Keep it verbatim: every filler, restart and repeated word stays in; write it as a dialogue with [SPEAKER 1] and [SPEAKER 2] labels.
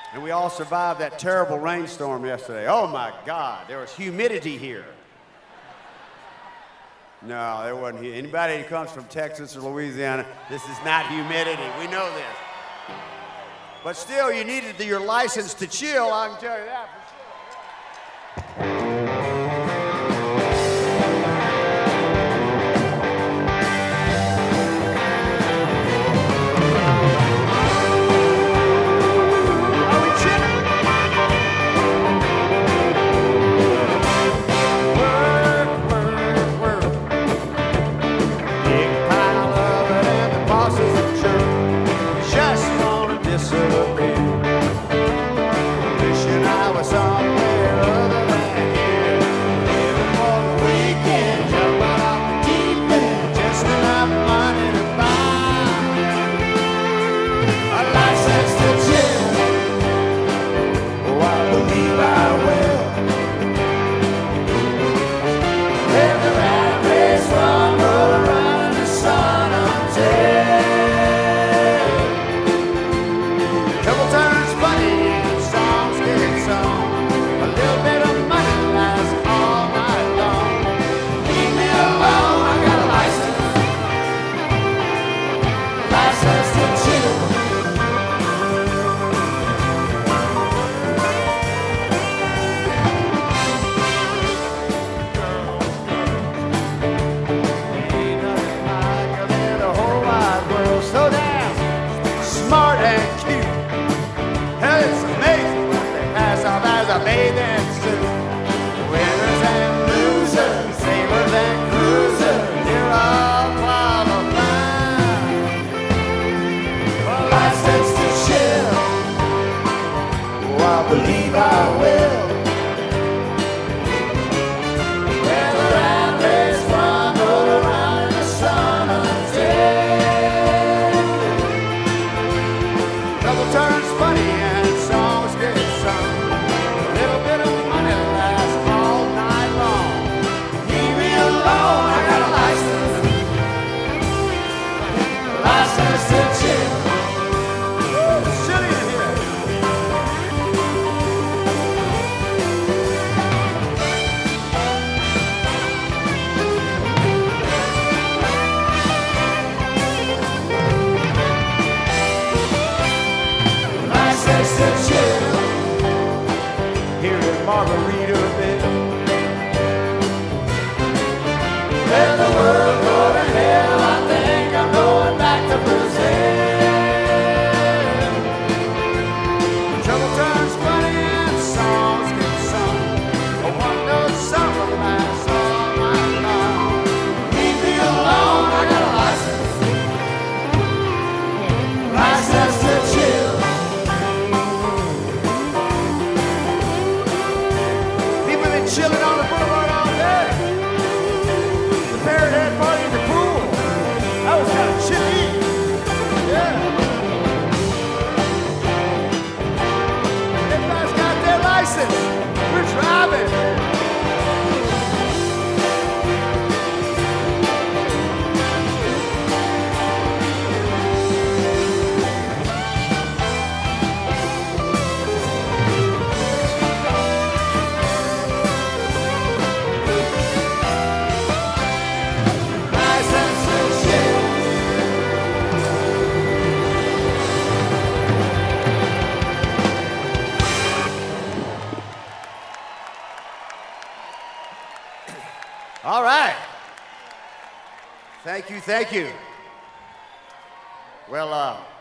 [SPEAKER 1] And we all survived that terrible rainstorm yesterday. Oh my God, there was humidity here. No, there wasn't. Anybody who comes from Texas or Louisiana, this is not humidity. We know this. But still, you needed your license to chill, I can tell you that for sure. Believe I will. Weather and race one roll around in the sun until trouble turns funny and songs get sung. A little bit of money lasts all night long. Leave me alone, I got a license. A license to chill. Here in Margaritaville, let the world go to hell. I think I'm going back to Brazil. Trouble turns funny and songs get sung. A one-note summer lasts all night long. Leave me alone, I got a license. License to chill. Chilling on the boulevard all day. The parrot had a party in the pool. That was kind of chilly. Yeah. Everybody's got their license. We're driving. All right. Thank you, thank you. Well, uh,